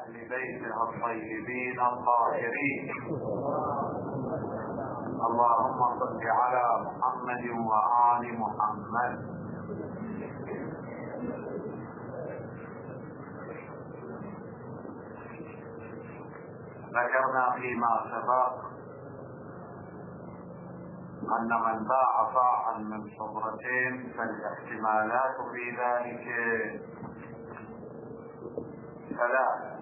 وأهل بيته الطيبين الطاهرين. اللهم صل على محمد وآل محمد. ذكرنا فيما سبق أن من باع صاعا من صبرتين فالاحتمالات في ذلك ثلاث.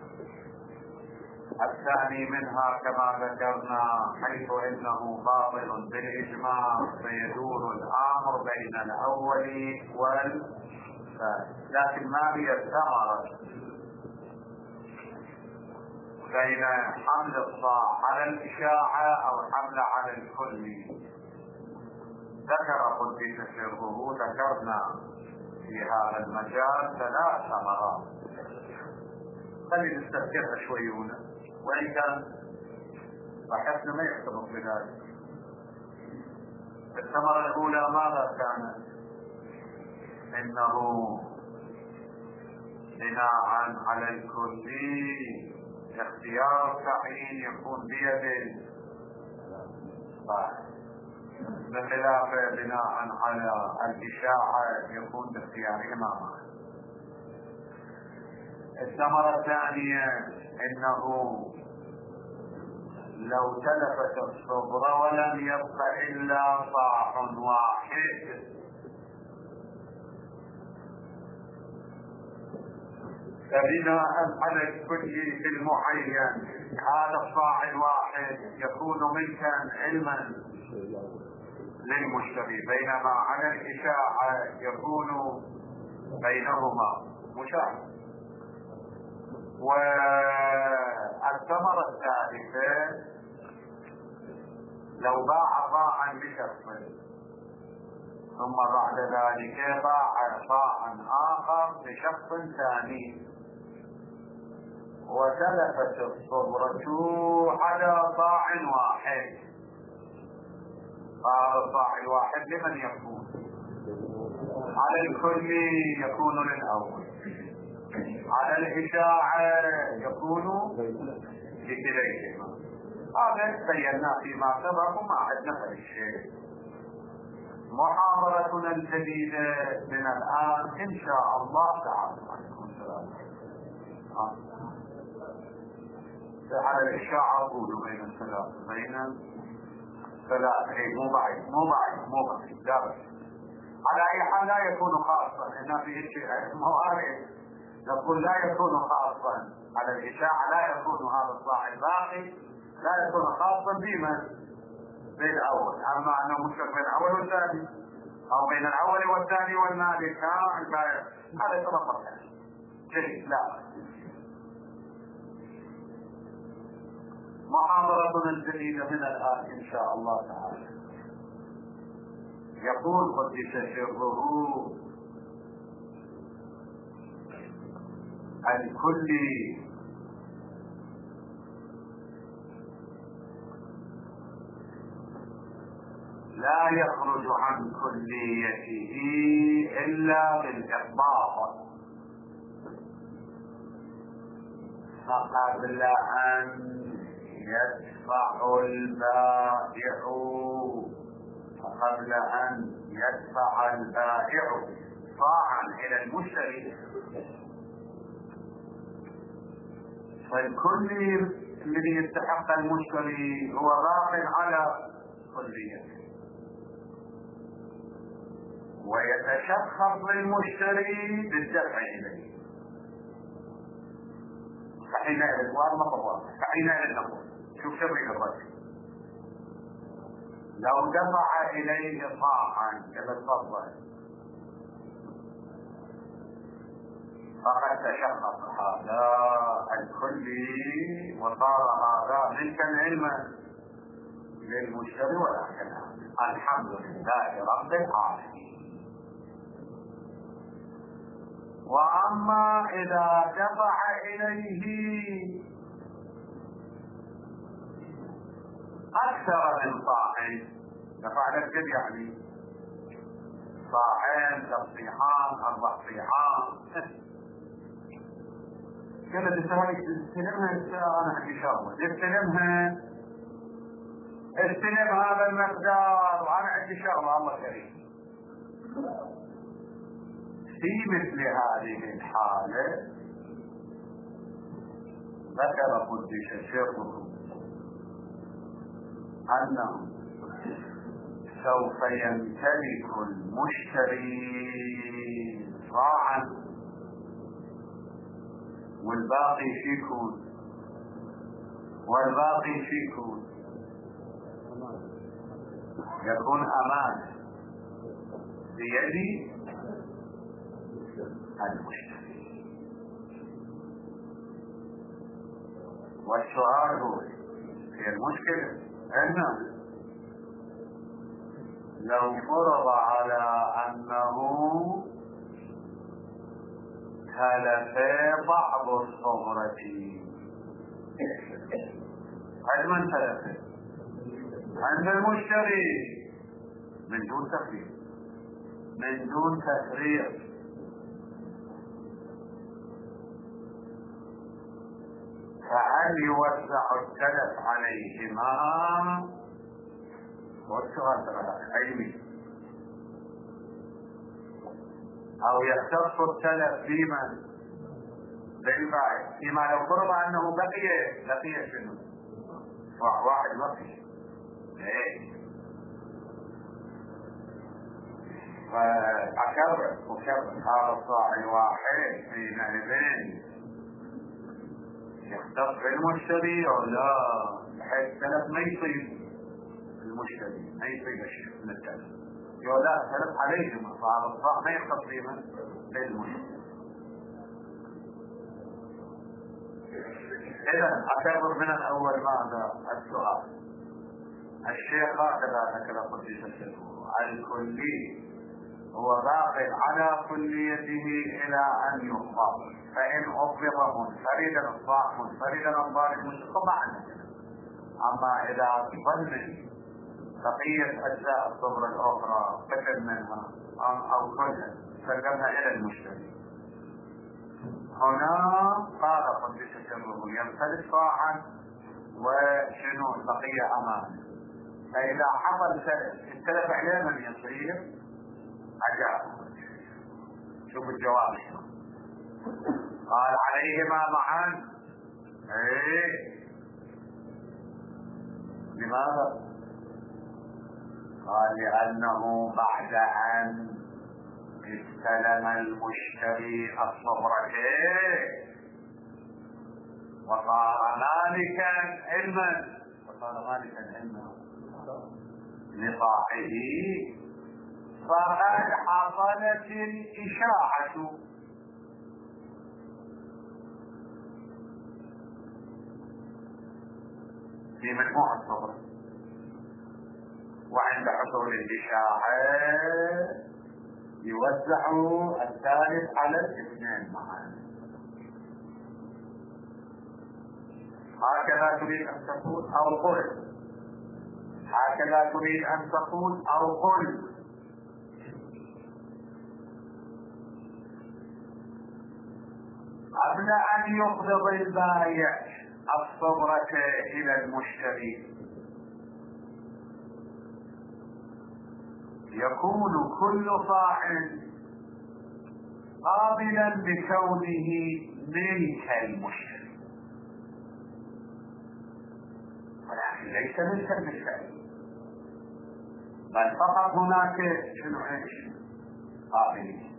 الثاني منها كما ذكرنا حيث انه باطل بالاجماع فيدور الامر بين الاول والثاني. لكن ما هي الثمرة بين حمل الصاع على الاشاعة او حمل على الكل؟ ذكر قدس سره ذكرنا في هذا المجال ثلاث ثمرات. خلينا نستذكرها شوي هنا، وإن كان بحثنا ما يحتمل بذلك. الثمرة الأولى ماذا كانت؟ إنه بناء على الكل اختيار التعيين يكون بيد الصاحب، بخلاف بناء على الإشاعة يكون باختيار إمامه. الثمرة الثانية انه لو تلفت الصبر ولم يبق الا صاع واحد فبناء على الكل في المعين هذا الصاع الواحد يكون ملكا علما للمشتري، بينما على الإشاعة يكون بينهما مشاهد. والثمرة الثالثة لو باع صاعا لشخص ثم بعد ذلك باع صاعا آخر لشخص ثاني وتلفت الصبرة على صاع واحد، هذا الصاع الواحد لمن يكون؟ على الكل يكون للأول، على الإشاعة يكون لكليهما. هذا بينا فيما سبق وما عدنا في الشيء. محاضرتنا الجديدة من الآن إن شاء الله تعالى على الإشاعة أقول بين الثلاث مو بعيد لا بس. على أي حال لا يكون خاصا، إن في شيء موارد نقول لا يكون خاصا على الإشاعة، لا يكون هذا الصاع الباقي لا يكون خاصا بمن؟ بالأول. أما أنه مشترك بين الأول والثاني أو بين الأول والثاني والمالك هذا يتطرق جيد. لا، محاضرتنا الجديدة من الآن إن شاء الله تعالى. يقول قدس سره الكل لا يخرج عن كليته إلا بالإحباط فقبل أن يدفع البائع صاعا إلى المشتري فالكل الذي يستحق المشتري هو باق على كليته، ويتشخص للمشتري بالدفع إليه. فحينئذ نقول شوف شبه الرجل لو دفع إليه صاعا كما تفضل فقد تشخص هذا الكلي وصار هذا ملكا علما للمشتري ولكن الحمد لله رب العالمين. وأما إذا دفع إليه أكثر من صاع، دفع لك يعني صاعين 3 صيحان 4 صيحان قالت استلمها انا عندي شغله، استلم هذا المقدار وانا عندي شغله الله كريم. في مثل هذه الحالة ذكر قدس سره أنه سوف يمتلك المشتري صاعا والباقي فيكم يكون أمان بيد المشتري. والسؤال هو هي المشكلة أنه لو فرض على أنه تلف بعض الصبرة، عند من تلف؟ عند المشتري من دون تفريط. فهل يوزع التلف عليهما؟ والسؤال علمي، او يختص التلف بالبائع فيما لو فرض انه بقي شنو؟ واحد بقي فأكبر هذا الصاع الواحد في نهبين يختص بالمشتري او لا، بحيث التلف ما يصيب المشتري، ما يصيب الشيء من التلف، يقول لا التلف عليهما، فهذا الصاع ما يختص بالمشتري. إذا أكبر من الأول ماذا السؤال؟ الشيخ هكذا ذكر قدس سره: الكلي هو باق على كليته إلى أن يقبض، فإن أقبض منفردا الصاع منفردا الضارب مستقبع عنه. أما إذا ظن بقية أجزاء الصبر الأخرى قسم منها أو كلها سلمها إلى المشتري، هنا قال قدس سره يمتلك صاعا وشنو البقية أمامه. فإذا حصل التلف عليه من يصير عجاب. شوف الجواب قال عليهما معا. لماذا؟ قال لأنه بعد أن استلم المشتري الصبرة وصار مالكا علما لصاحبه، فقد حصلت الإشاعة في مجموع الصبر، وعند حصول الإشاعة يوزع الثالث على الاثنين معا. هكذا تريد أن تقول أو قل، هكذا تريد أن تقول أو قل. قبل أن يقبض البائع الصبرة إلى المشتري يكون كل صاع قابلا بكونه ملك المشتري، ولكن ليس ملك المشتري، بل فقط هناك شنو قابلين.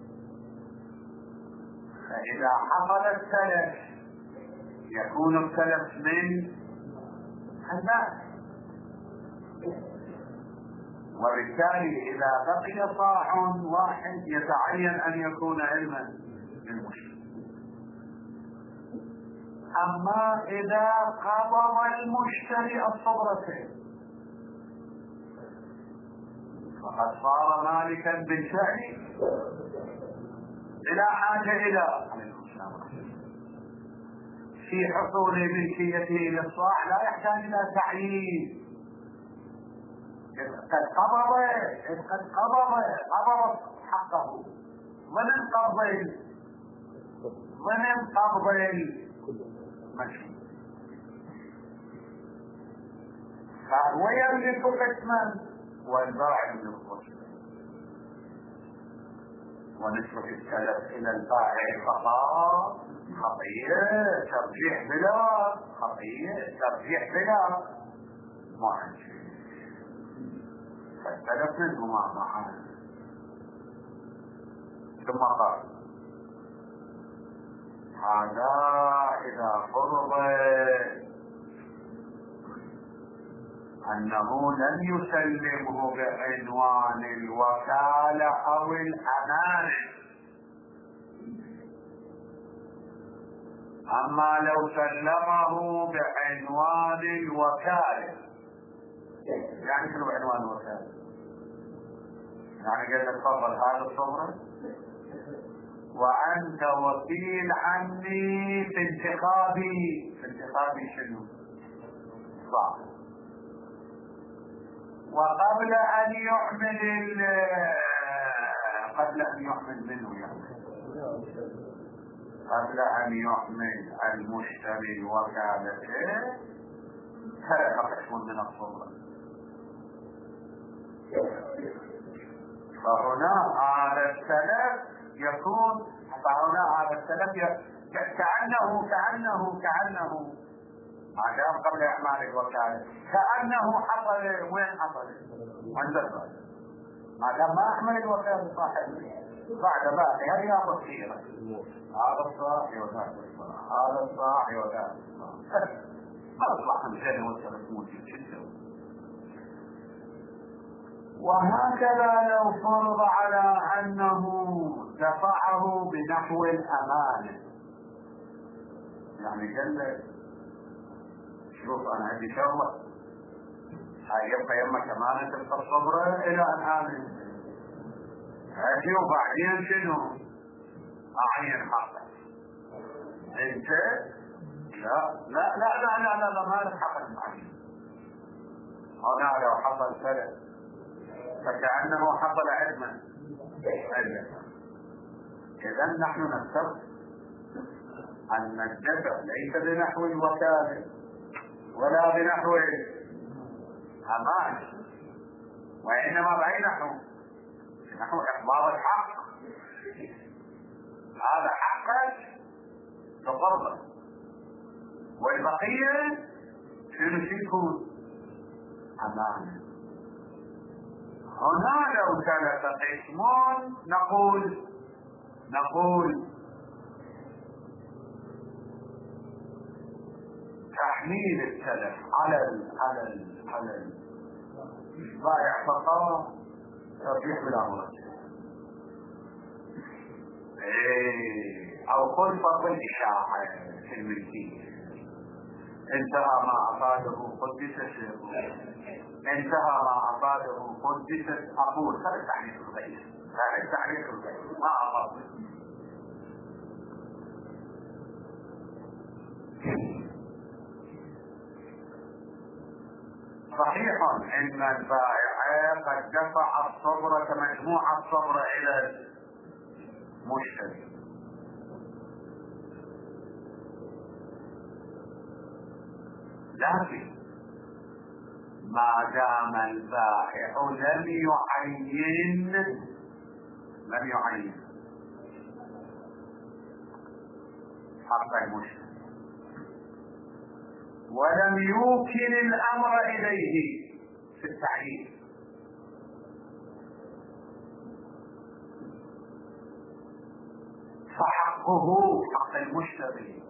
فإذا حصل التلف يكون التلف من المال، وبالتالي إذا بقي صاع واحد يتعين أن يكون علما للمشتري. أما إذا قبض المشتري الصبرة فقد صار مالكا بالفعل بلا حاجة إلى في حصول ملكيته للصاع، لا يحتاج إلى تعيين. قد قبض حقه، ومن قبض ضمن قبض المشروع، فهو يملك قسما والبائع يملك قسما، ونسبة السلف إلى البائع فقط خطيئة ترجيح بلا خطيئة ترجيح بلا معجز، فالسلف منهما معا. ثم قال هذا إذا فرض أنه لم يسلمه بعنوان الوكالة أو الأمانة، أما لو سلمه بعنوان الوكالة، يعني شنو بعنوان الوكالة؟ يعني قال لك تفضل هذا الصبر وأنت وكيل عني في انتخابي. في انتخابي شنو؟ صح. وقبل أن يعمل قبل أن يعمل منه يعني قبل أن يعمل المشتري الوكالة سرق قسم من الصبر. فهنا هذا السلف يكون، فهنا هذا السلف كأنه ما دام قبل إعمال الوكالة كأنه حصل. وين حصل؟ عند البائع. ما دام ما أعمل الوكالة صاحبه بعد باقي هذه أمر كثيرة، هذا الصاحي وذاك الصاحي، هذا الصاحي وذاك الصاحي، أصبح مثلا والسلف موجود جدا. وهكذا لو فرض على أنه دفعه بنحو الأمانة، يعني قال له شوف أنا عندي شغلة هاي يبقى يمك أمانة الصبر إلى أن آمن هاتي، وبعدين شنو أعين حقك أنت؟ لا ما لك حق المعين. هنا لو حصل سلف فكأنه حصل عدما. إذن نحن نفترض أن الدفع ليس بنحو الوكالة ولا بنحو الأمان، وإنما نحو إحضار الحق. هذا حقك تقربه، والبقية شنو أمانة. هنا لو ثلاث قسمون نقول تحميل السلف على البائع فقط ترجيح بلا مرجح، او كل فرض الاشاعة في الملكية. انتهى ما افاده قدس سره، انتهى ما افاده قدس اقول هذا تعليق الغير، هذا تعليق الغير ما افاده. صحيح ان البائع قد دفع الصبر كمجموع الصبر الى المشتري، لكن ما دام البائع لم يعين حق المشتري ولم يوكل الامر اليه في التعيين، فحقه حق المشتري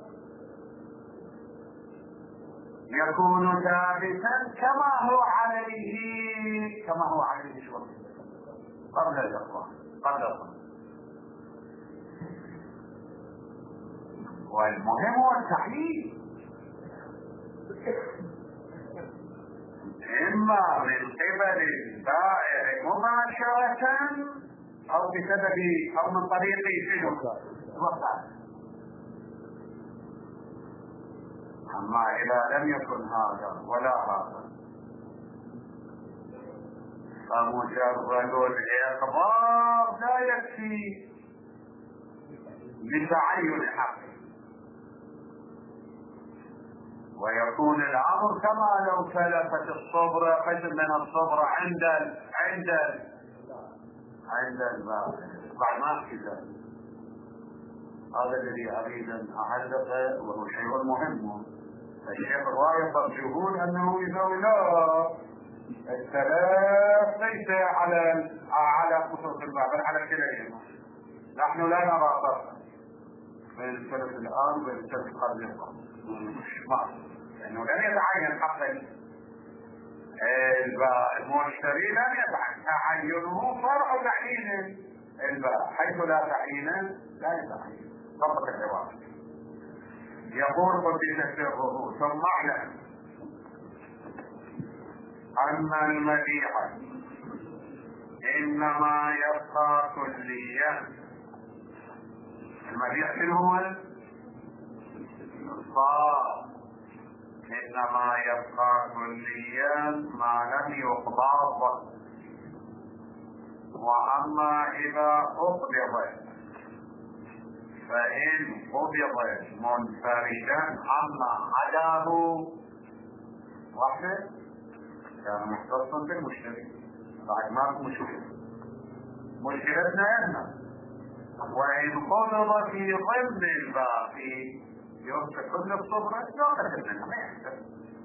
يكون ثابتا كما هو عليه شرط قبل الإقرار. والمهم هو التحليل، إما من قبل البائع مباشرة أو من طريق الوكالة. أما إذا لم يكن هذا ولا هذا فمجرد الإقرار لا يكفي لتعين حق، ويكون الأمر كما لو تلفت الصبرة قسم من الصبرة عند البائع. بعد ما كذا هذا الذي أريد أن أعلقه، وهو شيء مهم. الشيخ الرواية ترجحون أنه يسوي لا، الثلاث ليس على خصوص الباب بل على كليهما. نحن لا نرى فرقا بين الثلث الآن وبين الثلث قبل الآن، لأنه لن يتعين حق المشتري، لن يتعين تعينه فرع تعيين البائع، حيث لا تعيين لا يتعين فقط العوارض. يقول قدس سره: ثم اعلم أن المبيع إنما يبقى كليا. المبيع شنو هو؟ الصار إنما يبقى كليا ما لم يقبض. وأما إذا أقبض فإن قبض منفردا عما عداه وحده كان مختصا بالمشتري. بعد ما مشكلتنا هنا. وإن قبض في ضمن الباقي يمسك كل الصبرة يأخذ منها ما يحتاج،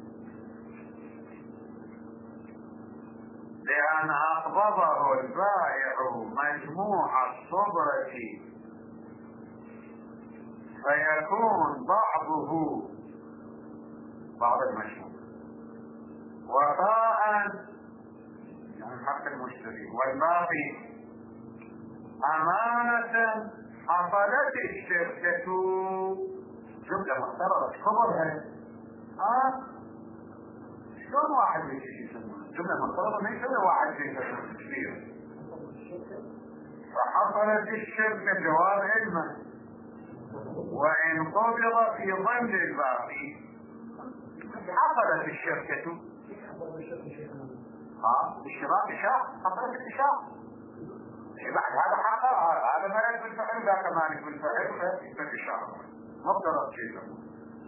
لأن أقبضه البائع مجموع الصبرة فيكون بعض المشروع وفاء يعني حق المشتري، والباقي أمانة حصلت الشركة جملة مختلطة خبرها. شلون واحد يسمونه جملة مختلطة؟ ما يسمى واحد كبير. فحصلت الشركة جواب علما، وإن قبض في ضمن الباقي حصلت الشركة اشتراك شهر، حصلت الشهر بعد هذا حقا، هذا مالك بالفعل ذاك مالك بالفعل فيثبت الشهر مفترض شيء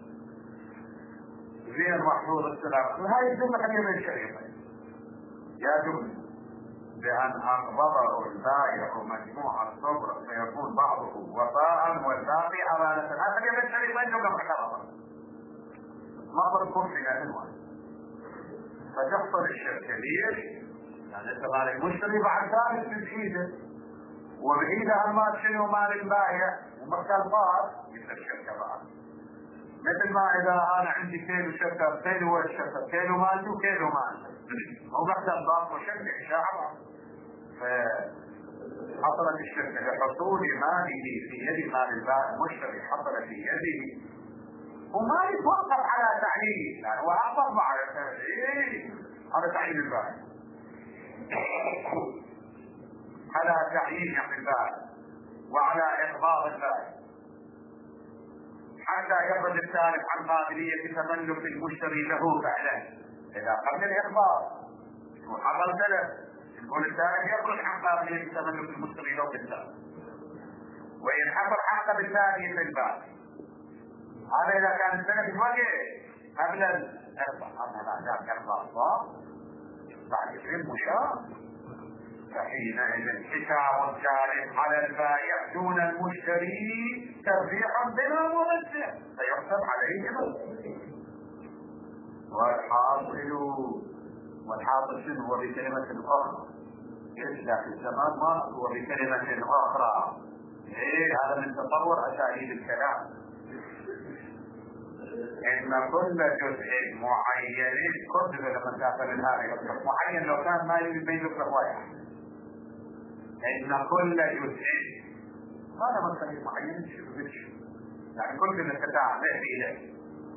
زين محفوظ السلام. وهذه الجملة كثيرة من الشريطة يا جملة بأن أقبضه البائع مجموع الصبر فيكون بعضه وفاء والباقي أمانة. هذا كثير من الشريطة جملة محترمة ما تكون في عنوان. فتحصل الشركة ليش؟ يعني انت مال المشتري بعد ثالث تزيده وبعيدها المال شنو مال البائع ومكان بعض مثل الشركة بعض. مثل ما اذا انا عندي كيلو شكر، كيلو الشكر، كيلو مالتي وكيلو مالتي هو مكتب ضغط وشكل اشاعة. فحصلت الشركة لحصول ماله في يد مال البائع المشتري حصل في يده وما يتوقف على تعيين، يعني هو اعظم على تعيين البائع على تعيين البائع وعلى إقباض البائع حتى يخرج السالف عن قابلية تملك المشتري له فعلا. إذا قبل الإقباض وحصل سلف يقول السالف يخرج عن قابلية تملك المشتري له بالسالف، وإن حصل حق بالثاني في البائع. هذا إذا كان السلف يوجه قبل الإقباض. هذا ذاك إقباض بعد يتم مشاع، فحينئذ حساب السالف على البائع دون المشتري تربيحا بلا مرجع فيحسب عليه والحاصل شنو هو بكلمة أخرى يسلك الزمان ما هو بكلمة أخرى. هذا من تطور أساليب الكلام. إن كل جزء معين كل لما تأخذ هذا يطلق معين لو كان ما يطلق واحد. إن كل جزء هذا مثلا معين يعني كل من تتعب إليه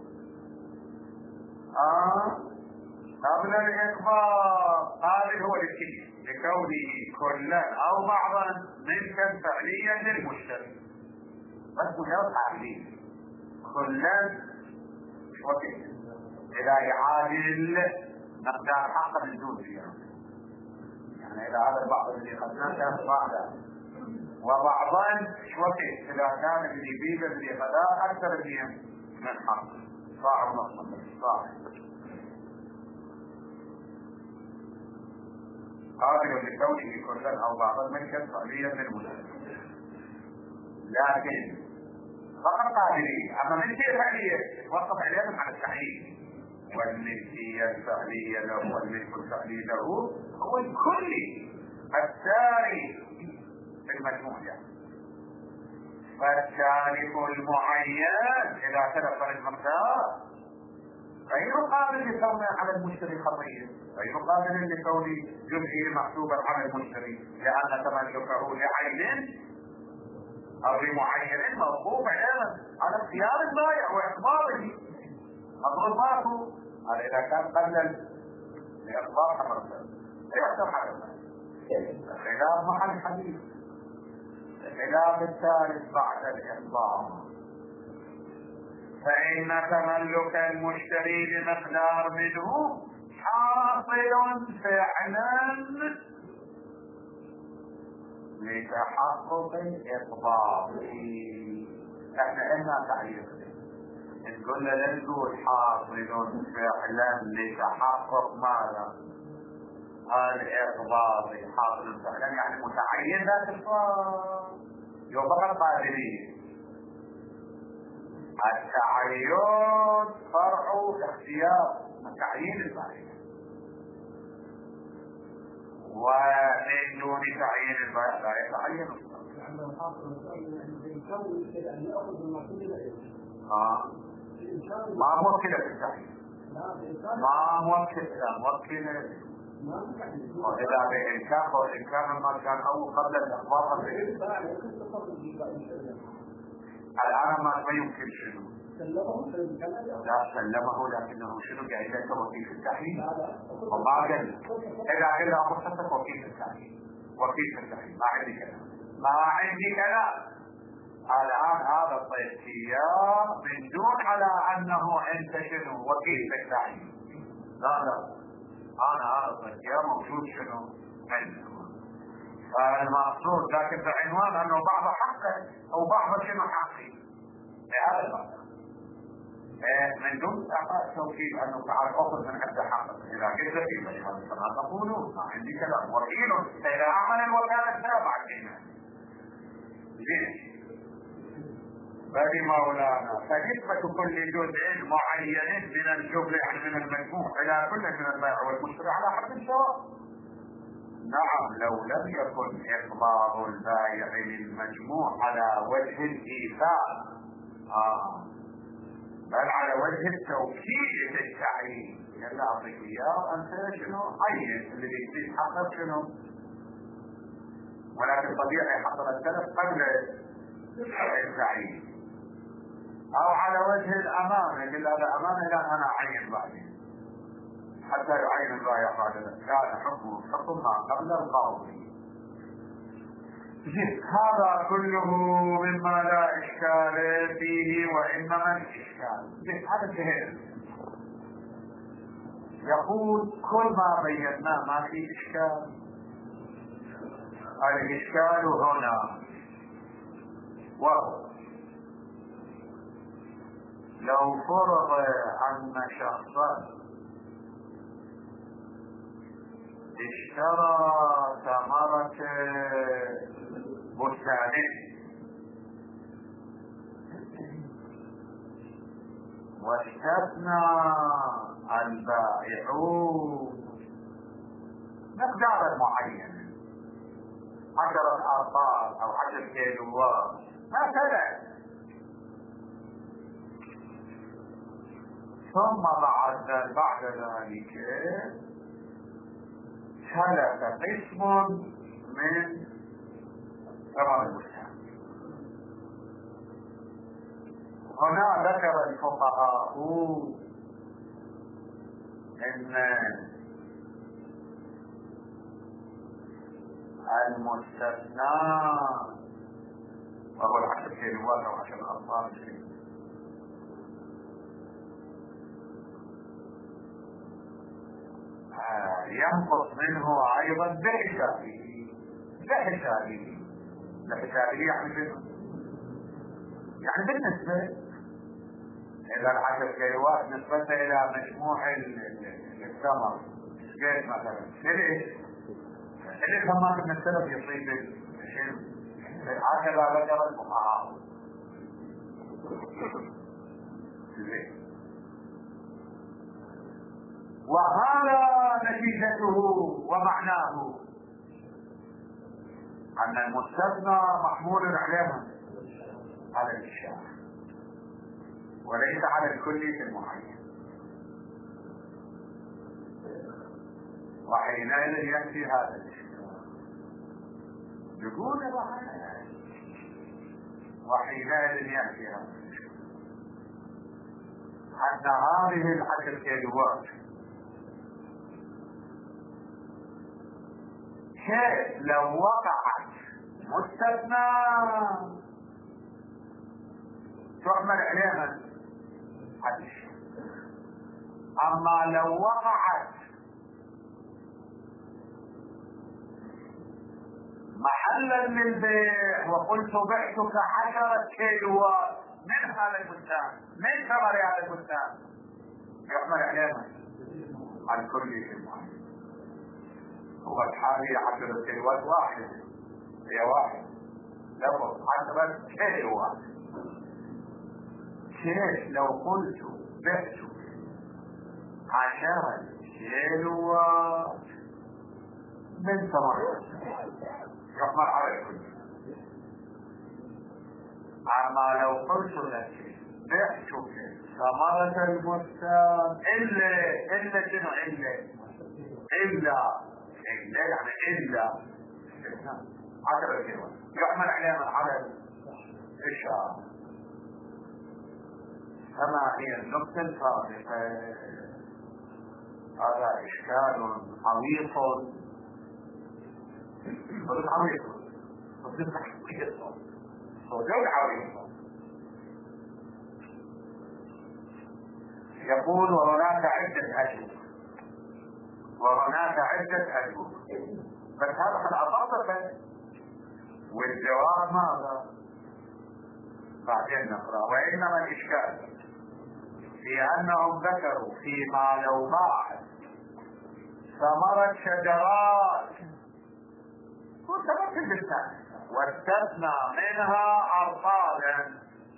قبل الإقباض. هذا هو الشيء لكونه كلا أو بعضا ملكا فعليا للمشتري، بس مجرد تعليل كلا وكيف إذا يعادل مقدار حق الجزء فيها. يعني إذا هذا البعض الذي خذناه كان بعضا وبعضا وكيف إذا كان اللي بيده اللي خذاه أكثر من حق صاع ونصف صاع. قابل لكونه كلا أو بعضا ملكا فعليا للمسلم، لكن فقط قابلية. أما ملكية فعلية توقف عليها على التعيين، والملكية الفعلية له والملك الفعلي له هو الكلي الساري في المجموع. فالتالف المعين إذا تلف المقدار غير قابل لكونه على المشتري خطير، غير قابل لكون جزئه محسوبا على المشتري، لأن تملكه لعين أو لمعين موقوف على اختيار البائع وإخباره مضروباته. هذا إذا كان قبل الإخبار حضرته يحسب حدثا. الخلاف مع الحديث، الخلاف الثالث بعد الإخبار، فإن تملك المشتري بمقدار منه حاصل فعلا لتحقق الإخبار. احنا قلنا تعريف، نقول لا نقول حاصل فعلا لتحقق ماذا؟ الإخبار. حاصل فعلا يعني متعين ذات الفرق، يبقى قادرين. التعين فرع اختيار تعيين البائع، ومن دون تعيين البائع لا يتعين الصرف. ما موكلة في التعيين، ما موكلة. وإذا بإمكان والإمكان ما كان أول قبل الإخبار الآن ما يمكن شنو؟ لا سلمه، لكنه شنو جاهزة وكيل في التحليل وما قال إذا مختصر وكيل في التحليل، وكيل في التحليل ما عندي كلام، ما عندي كلام. الآن هذا الصيغة من دون على أنه أنت شنو وكيل في التحليل. لا هذا الصيغة موجود شنو منه. فالمقصود لكن بعنوان أنه بعض حقه أو بعض شنو حقي لهذا المقصود، من دون توكيد أنه تعال أخذ من عند حقك. إذا قلت في مجال فما تقولون ما عندي كلام. وكيل إذا عمل الوكالة تابعا لنا زين. بل مولانا فنسبة كل جزء معين من الجملة يعني من المجموع إلى كل من البائع والمشتري على حد سواء. نعم لو لم يكن إخبار البائع للمجموع على وجه الإيثار بل على وجه التوكيد في التعيين، يلا أعطيك إياه أنت شنو عين اللي بيصير حقك شنو، ولكن طبيعي حصل التلف قبل التعيين. أو على وجه الأمانة، يقول هذا أمانة إلى أنا أعين بعدين حتى يعين البائع بعد ذلك، كان حكم ما قبل القاضي. هذا كله مما لا إشكال فيه وإنما الإشكال هذا الشهر يقول كل ما بيناه ما فيه إشكال. الإشكال هنا وهو لو فرض أن شخصا اشترى ثمرة بستانه واستثنى البائعون مقدارا معينا 10 أرطال أو 10 كيلوات مثلا، ثم بعد ذلك تلف قسم من ثمر البستان. هنا ذكر الفقهاء ان المستثنى وهو 10 كيلوات او 10 أرطال ينقص منه ايضا بحسابه يعني بالنسبة إذا ال10 كيلوات نسبة إلى مجموع الثمر قيد مثلا اللي ثمر من السلف يصيب الشيء هكذا ذكر الفقهاء. وهذا نتيجته ومعناه أن المستثنى محمول عليها على الإشارة وليس على الكل في المعين، وحينئذ يأتي هذا الإشارة يقول وحينئذ يأتي هذا الإشارة أن هذه ال10 كيلوات كيف لو وقعت مستثنى تعمل عليها حديث، اما لو وقعت محلا للبيع وقلت بعتك 10 كيلوات من هذا البستان من ثمر هذا البستان يعمل عليها على كل شيء. هو الحالي 10 كيلوات واحد هي واحد لفظ 10 كيلوات. كيف لو قلت بعت 10 كيلوات من ثمر يحمل على الكل، اما لو قلت لك بعتك ثمرة البستان الا شنو الا يعني إلا 10 كيلوات يحمل عليها على الإشارة. كما هي النقطة الفارقة. هذا إشكال عميق صدق عميق. يقول وهناك عدة أجوبة بس هذا قد أصابك والجواب ماذا؟ بعدين نقرأ. وإنما الإشكال في أنهم ذكروا فيما لو باعت ثمرة شجرات وثمرة البستان واستثنى منها أرطالا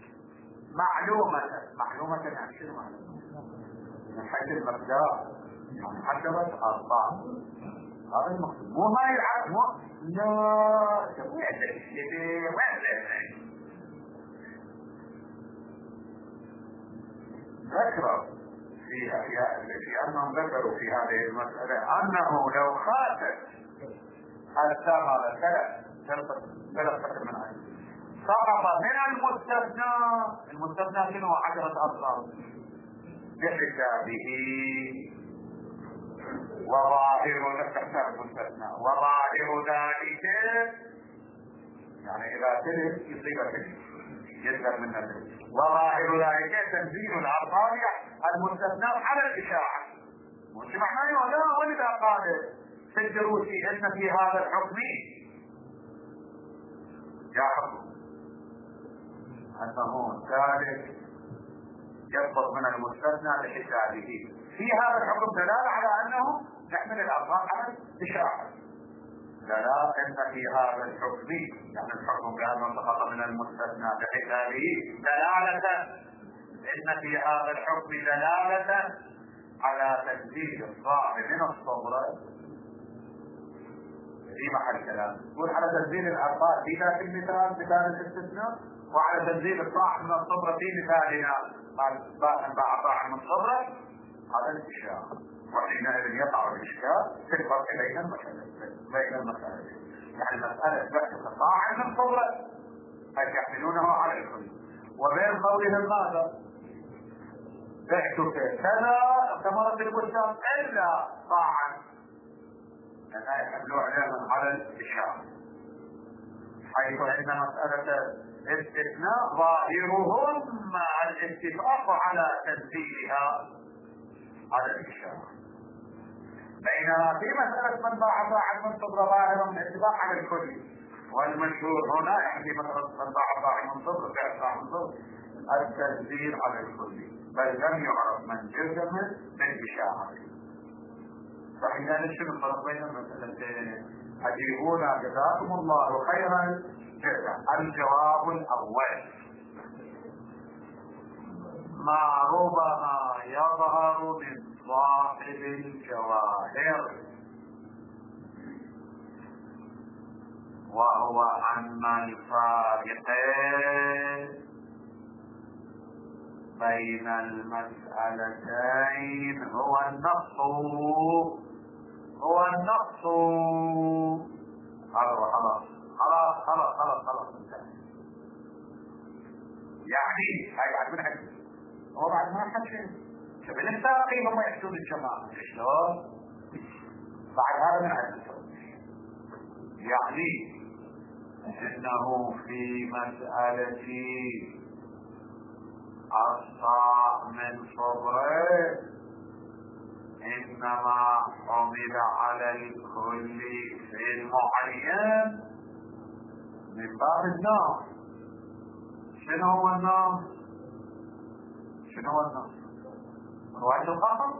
معلومة يعني شنو معلومة؟ من حيث المقدار يعني حسبت أرطال. هذا المقصود مو ما يلعب لا ذكروا في أنهم ذكروا في هذه المسألة أنه لو خاتت الثمرة ثلاثة من عين سقط من المستثنى شنو 10 أرطال بحسابه وظاهر ذلك يعني إذا تلف يصيب يذهب من النفس. وظاهر ذلك تنزيل الأرطال المستثنى على الإشاعة. مش معناه ولا ولذا قال في الدروس إن في هذا الحكم يا حكم أنه ذلك يسقط من المستثنى لحسابه. في هذا الحكم دلالة على أنه نحمل الأرطال على الإشاعة. دلالة ان في هذا الحكم يعني الحكم بأنه سقط من المستثنى بحسابه دلالة ان في هذا الحكم دلالة على تنزيل الصاع من الصبرة في محل كلام. يقول على تنزيل الأرطال في ذات مثال الاستثناء وعلى تنزيل الصاع من الصبرة في مثالنا باع صاع من الصبرة هذا الإشكال. وحينئذ يقع الإشكال في الفرق بين المسألتين. يعني مسألة بحث صاع من صبرة أي يحملونه على الكل وبين قولهم ماذا؟ بعتك كذا ثمرة البستان إلا صاعا لا يحملوا عليهم على الإشكال. حيث أن مسألة استثناء ظاهرهم الاتفاق على تنزيلها على الإشارة. بينما في مسألة من باع صاعا من صبرة ظاهرا الاتفاق على الكل والمشهور هنا يعني مثلا من باع صاعا من صبرة صاع من صبرة التنزيل على الكل بل لم يعرف من جزم بالإشاعة. فإذا شنو الفرق بين المسألتين؟ أجيبونا جزاكم الله خيرا. الجواب الأول: ما ربما يظهر من صاحب الجواهر وهو عما الفارق بين المسألتين هو النص. خلاص يعني هاي بعد من عندي هو بعد ما حكي شبه الساقي هم يحسون الجماعة شلون بعد هذا من عندي يعني انه في مسألة الصاع من صبره انما حمل على الكل في المعين من باب النار. شنو هو النار؟ رواية القصر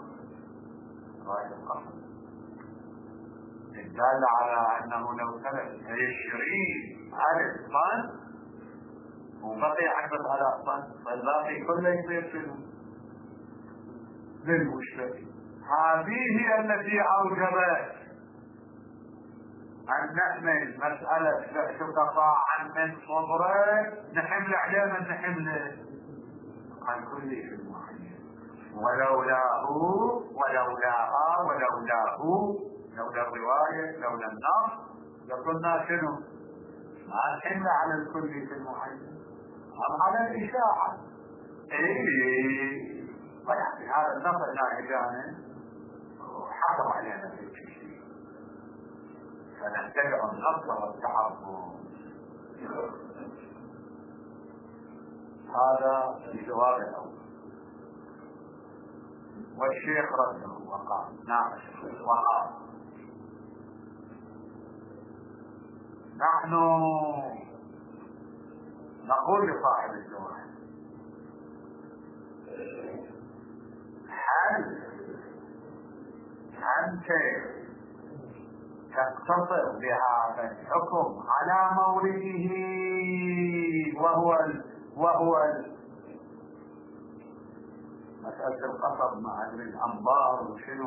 الدالة على انه لو سلك 20,000 طن وبقي 10,000 طن فالباقي كله يصير شنو؟ للمشتري. هذه هي التي اوجبت ان نحمل مسألة صاعا من صبره نحمل عليه من نحمله عن كل شيء معين. ولولا الرواية لولا النص لقلنا شنو؟ ما نحمل على الكل في المعين أم على الإشاعة. فيعني هذا النص ناهجانه حكم علينا في الشيء فنتبع النص والتحفظ. هذا الجواب الأول. والشيخ رده وقال نحن نقول لصاحب الجواب: هل أنت تقتصر بهذا الحكم على مورده وهو مسألة القصب مع الأنبار وشنو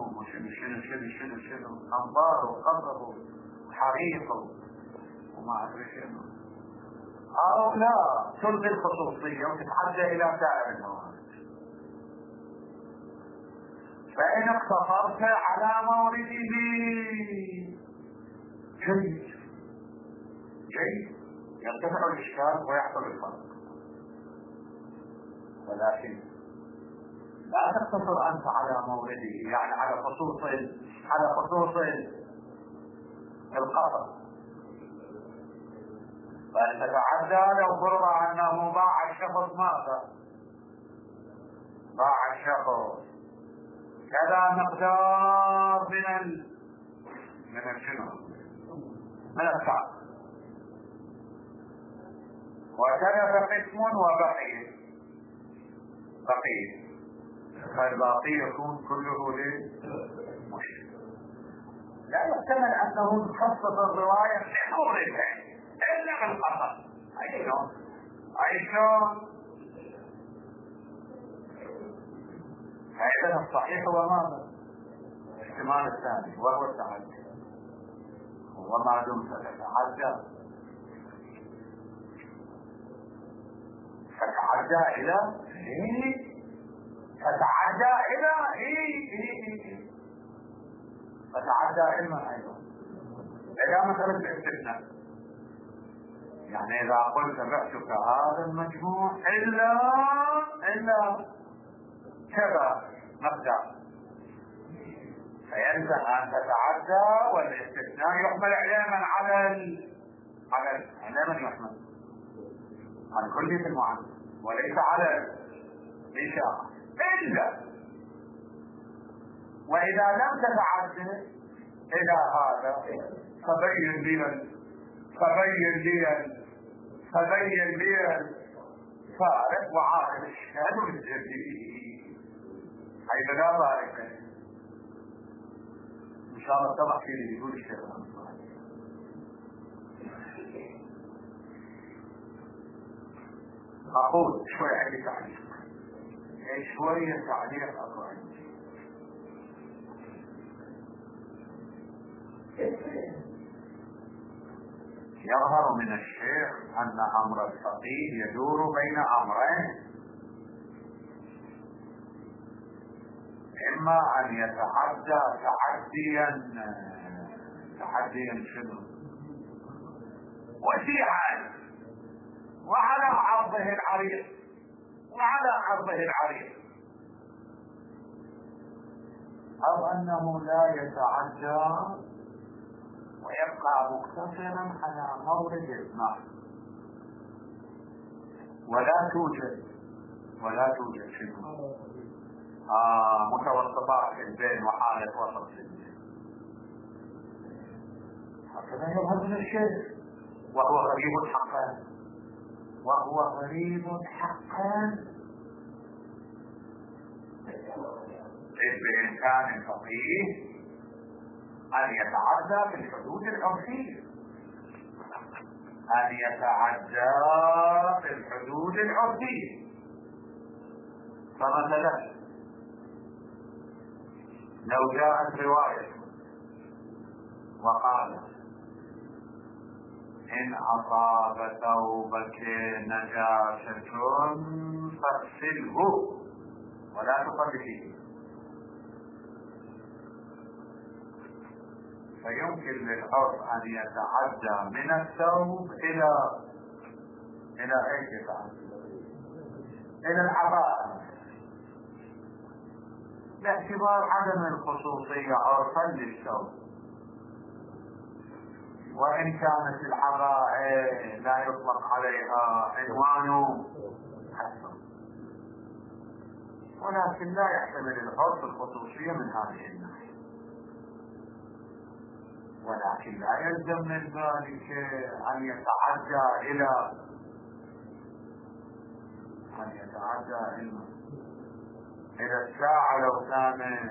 أنبار وقصب وحريق وما أدري شنو، أو لا تلغي الخصوصية وتتحدى إلى سائر الموارد؟ فإن اقتصرت على مورده جيد يرتفع الإشكال ويحصل الفرق، ولكن لا تقتصر أنت على مورده يعني على خصوص القصر، بل تتعدى لو فرض أنه باع الشخص ماذا؟ باع الشخص كذا مقدار من السعر وتلف قسم وبقي فالباقي يكون كله للمشرك. لا يحتمل انه تخصص الرواية في حورها الا بالقصر. اي شلون؟ فإذا الصحيح هو ماذا؟ الاحتمال الثاني وهو التعدي. وما دمت تتعدى فتعدى علما ايضا الى مسألة الاستثناء. يعني اذا قلت بعتك هذا المجموع الا كذا مقدار فيلزم ان تتعدى، والاستثناء يحمل علما على من يحمل عن كل في المعنى وليس على الإشاعة إلا وإذا لم تتعدى إلى هذا فبين لي الفارق وعاقل الشهد بالجديد. أي لا بارك إن شاء الله طبعا في اللي يقول الشيخ أقول شوية عندي تعليق، شوية تعليق أقول عندي. يظهر من الشيخ أن أمر الفقيه يدور بين أمرين، إما أن يتعدى تعديا شنو وسيعا وعلى عرضه العريض، أو أنه لا يتعدى ويبقى مقتصرا على مورد الماء، ولا توجد شنو متوسطات البين وحالة وسط البين. هكذا يظهر من الشيء، وهو غريب حقا إذ بإمكان الفقيه أن يتعدى في الحدود العرفية، فمثلا لو جاءت رواية وقال إن أصاب ثوبك نجاسة فاغسله ولا تقل فيه، فيمكن للعرف أن يتعدى من الثوب إلى أي كتاب، إلى العباءة، باعتبار عدم الخصوصية عرفا للثوب، وإن كانت العباءة لا يطلق عليها عنوان حسن، ولكن لا يحتمل العرف الخصوصية من هذه الناحية. ولكن لا يلزم من ذلك أن يتعدى إلى الساعة، لو كان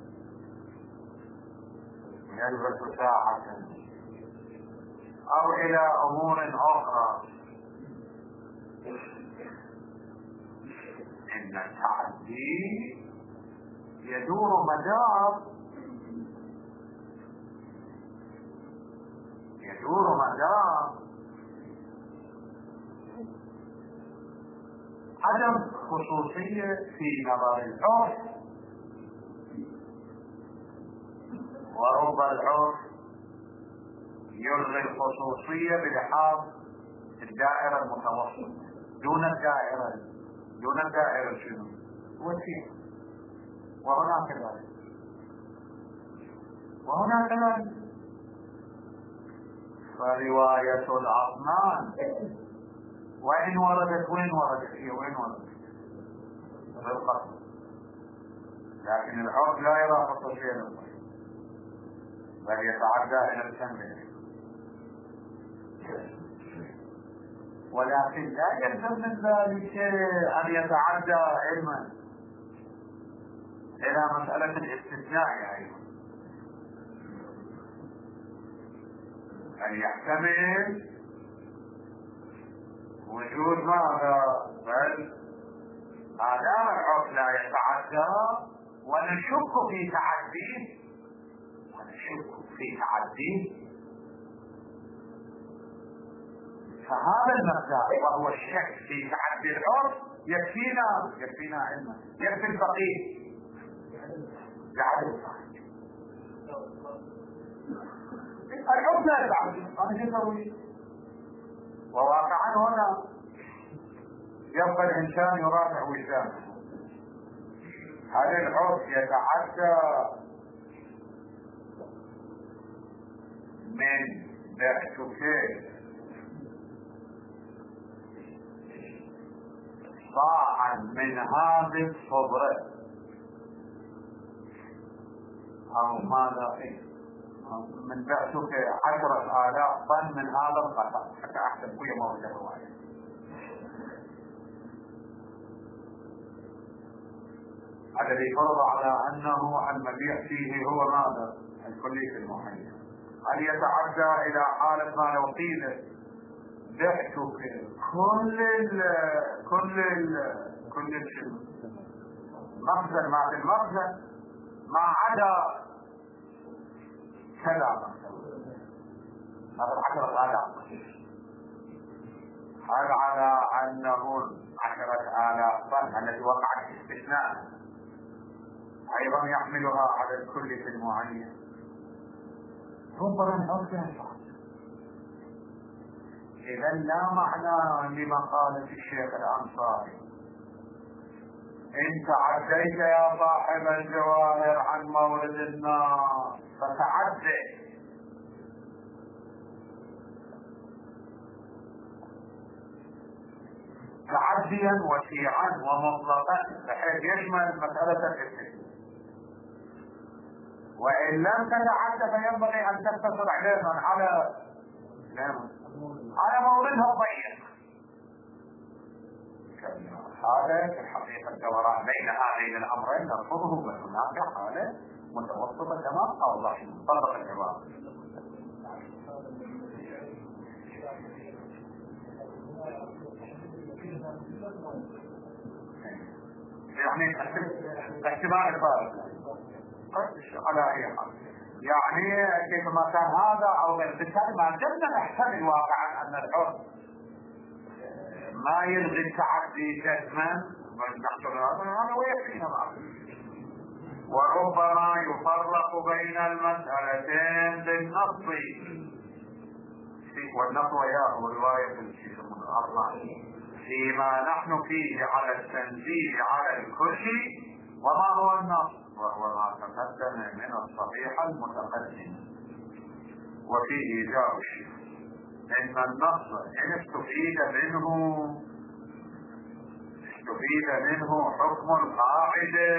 يلبس ساعة، أو إلى أمور أخرى. إن التعدي يدور مدار عدم خصوصية في نظر العرف، ورب العرف يلغي الخصوصية بلحاظ الدائرة المتوسطة دون الدائرة شنو وسيع، وهناك ذلك. فرواية الأطنان وإن وردت وين وردت بالقصد، لكن العرف لا يرى خصوصية للقصد، بل يتعدى إلى الكمل. ولكن لا يلزم من ذلك أن يتعدى علما إلى مسألة الاستثناء، أيضا أن يحتمل وجود ماذا، بل ما دام العرف لا يتعدى ونشك في تعديه فهذا المقدار وهو الشك في تعدي العرف يكفينا علما، يكفي الفقيه بعدم الفقيه. العرف لا يتعدى، أنا شو وواقعا هنا يبقى الإنسان يراجع وجدانه، هل العرف يتعدى من بعتك صاعا من هذه الصبرة أو ماذا من بعتك 10,000 طن من هذا القطع، حتى أحسب ويا موجة الرواية، الذي فرض على أنه المبيع فيه هو ماذا؟ الكلية المعينة. أن يتعدى إلى حالة ما لو قيل بعتك كل مخزن ما في المخزن ما عدا كذا مثلا 10,000، هذا على أنه 10,000 طن التي وقعت في استثناء أيضا يحملها على الكلية المعين. ربما نرجع إذا لا معنى لمقالة الشيخ الأنصاري إن تعديت يا صاحب الجواهر عن مورد النار فتعدي تعديا وسيعا ومطلقا بحيث يشمل مسألة الاستثناء، وإن لم تتعدى فينبغي أن تقتصر على موردها الضيق. هذا في الحقيقة الدوران بين هذين الأمرين نرفضه، وهناك حالة متوسطة كما أوضح طبق العبارة. يعني احتمال الفارق على أي حال، يعني كيفما كان هذا أو بالتالي ما زلنا نحتمل واقعا أن الحر ما يلغي التعدي جزما، بل نحصل هذا ويكفينا بعض. وربما يفرق بين المسألتين بالنص، والنص هو رواية الشيخ من الأربعين فيما نحن فيه على التنزيل على الكل. وما هو النص؟ وهو ما تقدم من الصحيح المتقدم. وفيه جاء الشيخ إن النص إن استفيد منه حكم القاعدة،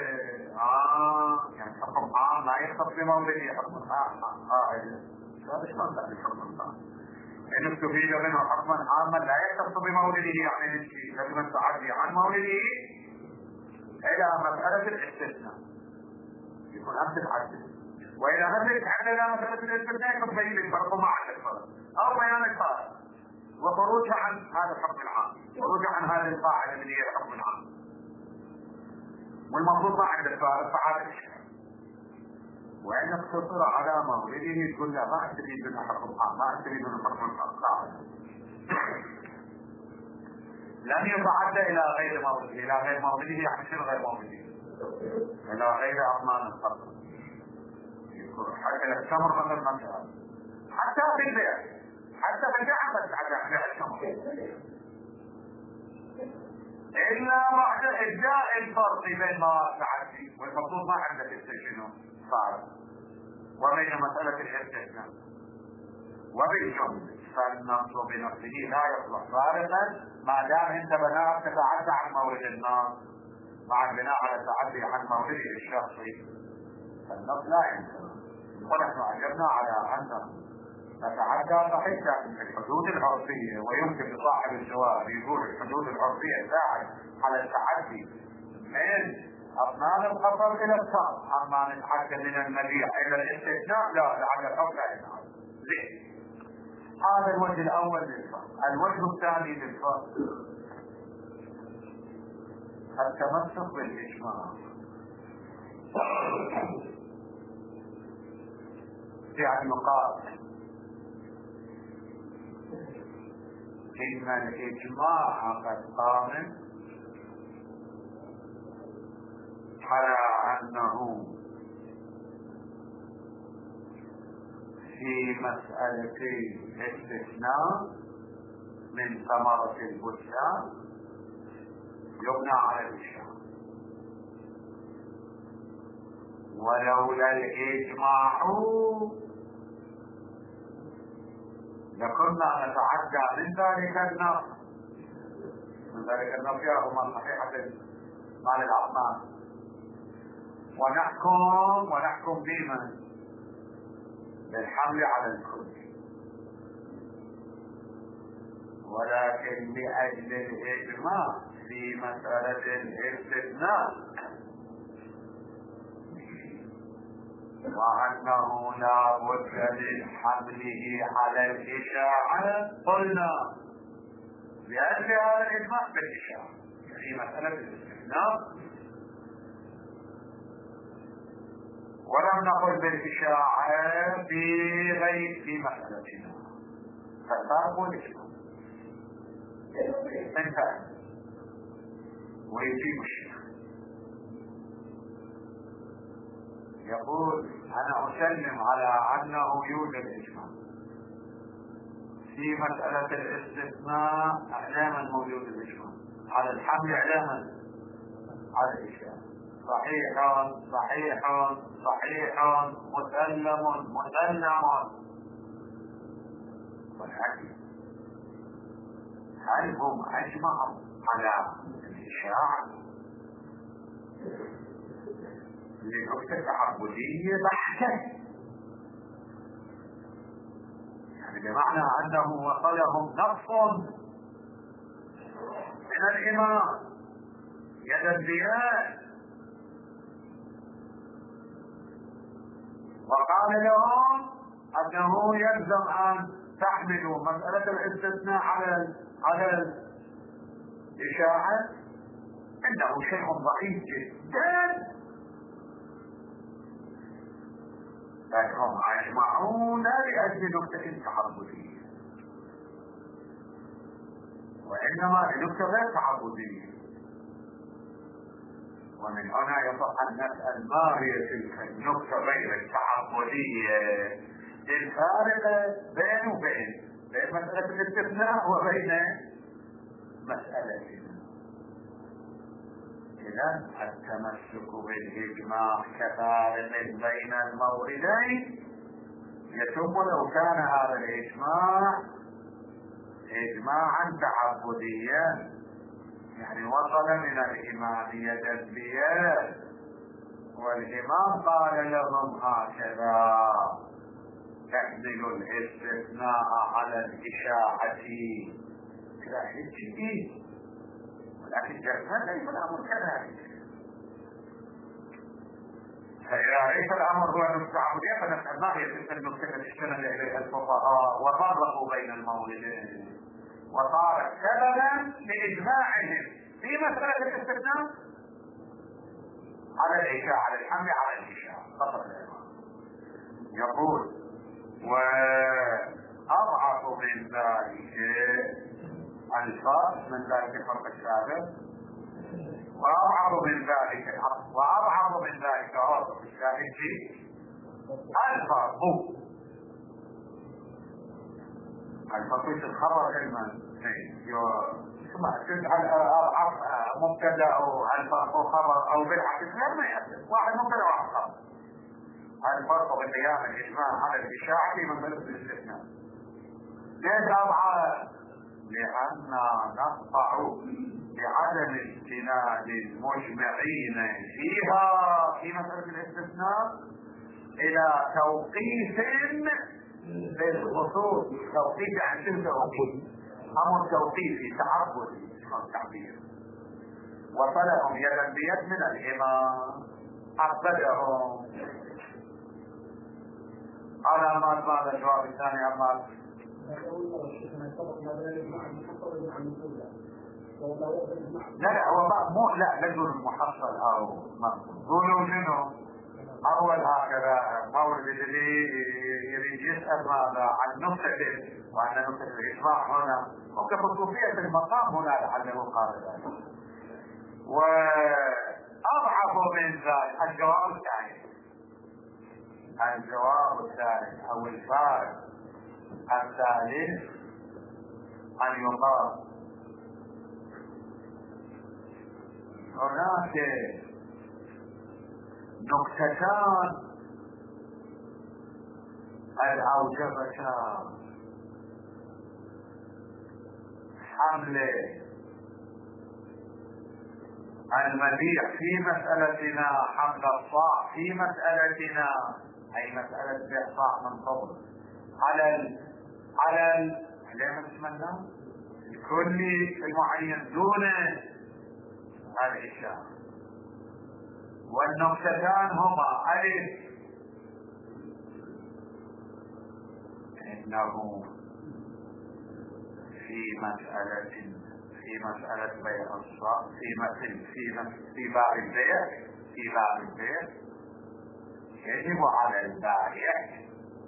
يعني حكم عام لا يختص بمولده، حكم قاعدة هذا شلون تأتي حكم القاعدة؟ إن استفيد منه حكما عاما لا يختص بمولده، يعني لازم التعدي عن مولده إلى مسألة الاستثناء يكون أمس الحدث، وإذا مثل يتحدث إلى مسألة الاستثناء يكون بين الفرق ومع الفرق أو بيان الفارق وخروج عن هذا الحكم العام، خروج عن هذه القاعدة اللي هي الحكم العام، والمفروض ما عند الفارق فهذا الشيء. وإن اقتصر على مولده كل ما استفيد منه حكم عام، ما استفيد منه حكم القاعدة، لم يتعدى إلى غير مولده، إلى غير مولده يعني شنو غير مولده؟ إلى غير أضمان الفرق، حتى يستمر مثل المسألة حتى في البيع، حتى في البيع بس عشان بيع الثمر، إلا بعد إبداء الفرق بين مواد التعدي، والمفروض ما عندك استشنو فارق وبين مسألة الاستثناء. وبالجملة فالنص بنفسه لا يصلح فارقا ما دام انت بناء تتعدى عن مورد النار مع البناء على التعدي عن مورده الشخصي، فالنص لا ينفع. ونحن أجبنا على أن نتعدى صحيح في الحدود العرفية، ويمكن لصاحب الجواب يقول الحدود العرفية تساعد على التعدي من أضمان الخطر إلى الصرف، أما نتعدى من المبيع إلى الاستثناء لا، لعل الحكم لا ينفع. ليه؟ هذا الوجه الأول للفرق. الوجه الثاني للفرق التمسك بالإجماع. يعني يقال إن الإجماع قد قام على أنه في مسألة الاستثناء من ثمرة البستان يبنى على الإشارة، ولولا الإجماع لكنا نتعدى من ذلك النص ياهما صحيحة مال الأضمان، ونحكم بمن؟ بالحمل على الكل. ولكن لأجل الإجماع في مسألة الاستثناء وأنه لا بد من حمله على الإشاعة، قلنا بأجل هذا الإجماع بالإشاعة في مسألة الاستثناء، ولم نقل بالإشاعة في مسألتنا، فالفرق والإجماع انتهى. ويجيب الشيخ يقول أنا أسلم على أنه يوجد إجماع في مسألة الاستثناء، إعلاما موجود الإجماع على الحمل، إعلاما على الإشاعة. صحيح صحيح صحيح، مسلم مسلم. ولكن هل هم أجمعوا على الإشاعة لنكتة تعبدية بحتة؟ يعني بمعنى أنه وصلهم نص من الإمام يد البيان وقال لهم أنه يلزم أن تحملوا مسألة الاستثناء على الإشاعة، إنه شيء ضعيف جدا، لكنهم أجمعون لأجل نكتة تعبدية، وإنما لنكتة غير تعبدية. ومن هنا يصح أن نسأل ما هي تلك النكتة غير التعبدية، الفارقة بين مسألة الاستثناء وبين مسألتنا. إذن التمسك بالإجماع كفارق بين الموردين يتم لو كان هذا الإجماع إجماعا تعبديا، يعني وصل من الإمام يد البيان والإمام قال لهم هكذا تحمل الاستثناء على الإشاعة كذا شيء، ولكن جرسا ليس الأمر كذلك. فإذا ليس الأمر هو نكتة عبدية فنسأل ما هي تلك النكتة التي استند إليها الفقهاء وفرقوا بين الموردين وصارت سببا لإجماعهم في مسألة الاستثناء على الإشاعة، على الحمل على الإشاعة فقط الإمام. يقول وأضعف من ذلك الفرق من ذلك الفرق السابق، وأضعف من ذلك عرض الشاهد فيه الفرق في الخبر علما مبتدا او الفرق خبر او بالعكس غير ما يأثر، واحد مبتدا وواحد خبر. الفرق بقيام الإجماع على الإشاعة في مسألة الاستثناء. ليش أضعف؟ لأن نقطع بعدم استناد المجمعين فيها في مسألة الاستثناء إلى توقيف للخصوص، توقيف عن شنو توقيف؟ أمر توقيفي تعبدي التعبير، وصلهم يدا بيد من الإمام أقبلهم. على ماذا الجواب الثاني يا مال؟ لا هو مو لا نقول المحصل او قولوا شنو اول هكذا مورد اللي يريد يسأل ماذا عن نقطة وعن نقطة الإجماع هنا وكخصوصية المقام هنا لعله قال ذلك. وأضعف من ذلك الجواب الثالث او الفارق الثالث أن يقال هناك نقطتان الأوجبتان حمل المبيع في مسألتنا، حمل الصاع في مسألتنا، أي مسألة بيع صاع من فضل على الكل المعين دون الإشارة. والنقطتان هما ألف إنه في مسألة بيع الصاع في باب البيع يجب على البائع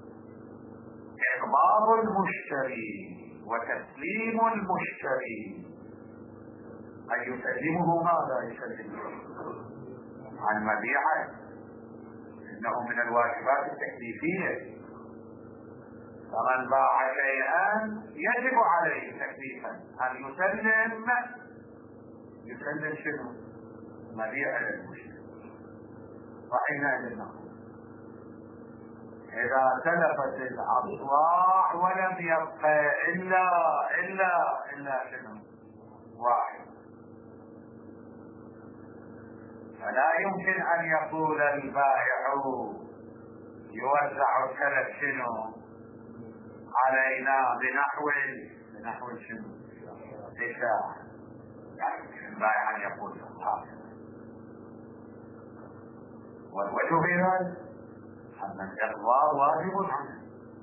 إخبار المشتري وتسليم المشتري أن يسلمه. ماذا يسلمه؟ عن مبيعه، إنه من الواجبات التكليفية. فمن باع شيئا يجب عليه تكليفا أن يسلم شنو؟ مبيع للمشتري. وحينئذ نقول إذا تلفت الأصواع ولم يبقى إلا شنو؟ واحد، فلا يمكن أن يقول البائع يوزع الثلث شنو علينا بنحو شنو؟ إشاعة. يعني البائع أن يقول هذا. والوجه في ذلك أن الإخبار واجب عنه،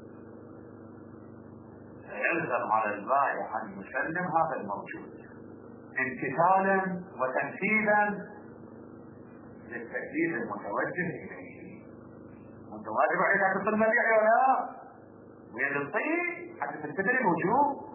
يلزم على البائع أن يسلم هذا الموجود امتثالا وتنفيذا للتكليف المتوجه إليه. وأنت واجب عليك أن تصل المبيع ولا لا؟ ويد الطيب حتى تستدر الوجوب.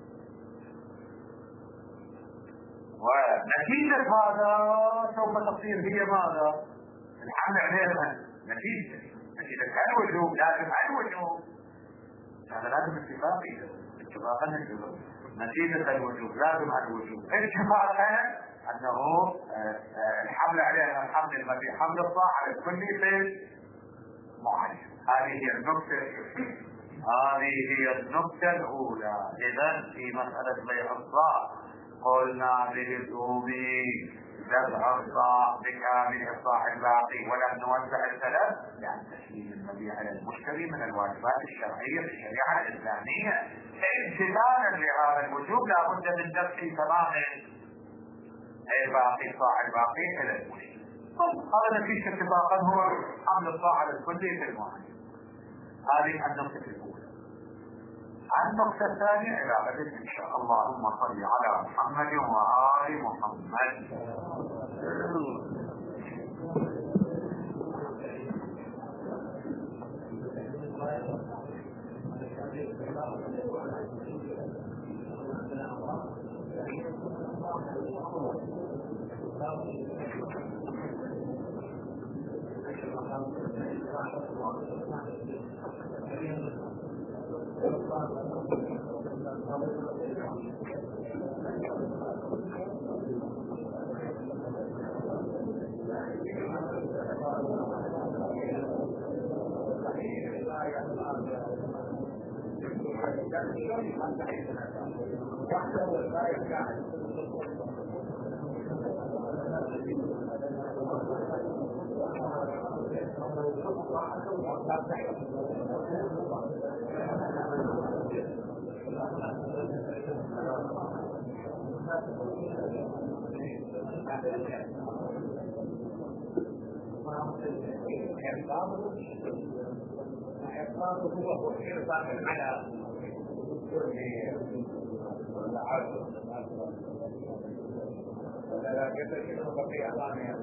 ونتيجة هذا سوف تصير هي ماذا؟ الحمل عليها نتيجة الوجوب. لازم الوجوب هذا لازم اتفاقا نتيجة الوجوب لازم الوجوب اتفاقا أنه الحمل عليها الحمل المبيع حمل الصاع على كل شيء معين. هذه هي النقطة الأولى. إذن في مسألة بيع الصاع قلنا بلزوم دفع الصاع بكامل الصاع الباقي ولم نوزع الثلاث، لأن تسليم المبيع على المشتري من الواجبات الشرعية في الشريعة الإسلامية. امتثالا لهذا الوجوب لا بد من دفع تمام الباقي الصاع الباقي إلى المشتري. هذا نتيجة اتفاقا هو حمل الصاع على الكل في المعين. هذه النقطة الأولى. النقطة الثانية إلى غد إن شاء الله. اللهم صل على محمد وآل محمد. هو حرصا على لا يتشكل بقية ثانية.